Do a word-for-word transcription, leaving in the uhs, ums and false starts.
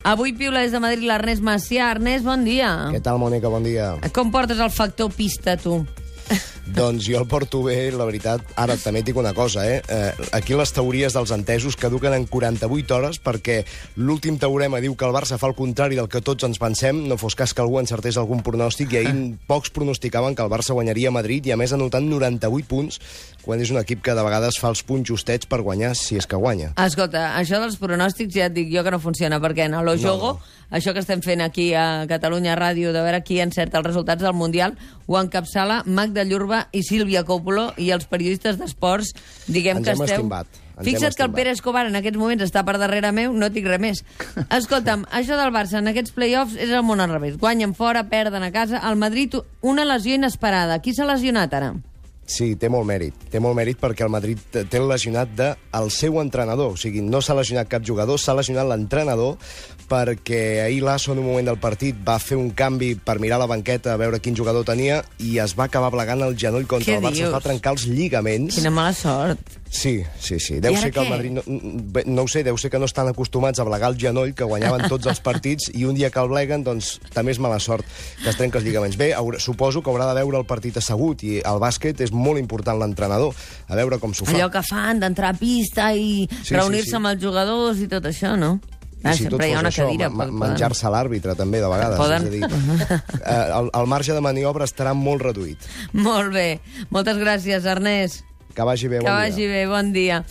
Avui piula des de Madrid l'Ernest Macià. Ernest, bon dia. Què tal, Mònica? Bon dia. Com portes el factor pista, tu? Doncs jo el porto bé, la veritat. Ara també et dic una cosa, eh? eh aquí les teories dels entesos caduquen en quaranta-vuit hores perquè l'últim teorema diu que el Barça fa el contrari del que tots ens pensem, no fos cas que algú encertés algun pronòstic, i ahir pocs pronosticaven que el Barça guanyaria a Madrid, i a més anotant noranta-vuit punts, quan és un equip que de vegades fa els punts justets per guanyar, si és que guanya. Escolta, això dels pronòstics ja et dic jo que no funciona, perquè en lo jogo, no, no. Això que estem fent aquí a Catalunya Ràdio, de veure qui encerta els resultats del Mundial, ho encapçala Magda Llurba i Sílvia Coppolo, i els periodistes d'esports, diguem ens que hem esteu... estimbat. Fixa't que el Pere Escobar en aquests moments està per darrere meu, no et dic res més. Escolta'm, això del Barça en aquests play-offs és el món al revés. Guanyen fora, perden a casa. Al Madrid, una lesió inesperada. Qui s'ha lesionat ara? Sí, té molt mèrit. Té molt mèrit perquè el Madrid té el lesionat del seu entrenador. O sigui, no s'ha lesionat cap jugador, s'ha lesionat l'entrenador, perquè ahir Lasso, en un moment del partit, va fer un canvi per mirar la banqueta a veure quin jugador tenia i es va acabar plegant el genoll contra Què el Barça. dius? Es va trencar els lligaments. Quina mala sort. Sí, sí, sí. Deu ser que el Madrid... No, no ho sé, deu ser que no estan acostumats a plegar el genoll, que guanyaven tots els partits, i un dia que el pleguen, doncs, també és mala sort que es trenca els lligaments. Bé, haurà, suposo que haurà de veure el partit assegut, i al bàsquet és molt important l'entrenador, a veure com s'ho fa. Allò que fan d'entrar a pista i Sí, reunir-se sí, sí. amb els jugadors i tot això, no? Ah, I si tot sempre hi ha fos una això, cadira. ma- poden- menjar-se l'àrbitre, també, de vegades. Poden. És a dir, eh, el, el marge de maniobra estarà molt reduït. Molt bé. Moltes gràcies, Ernest. Que vagi bé, bon Que dia. vagi bé, bon dia.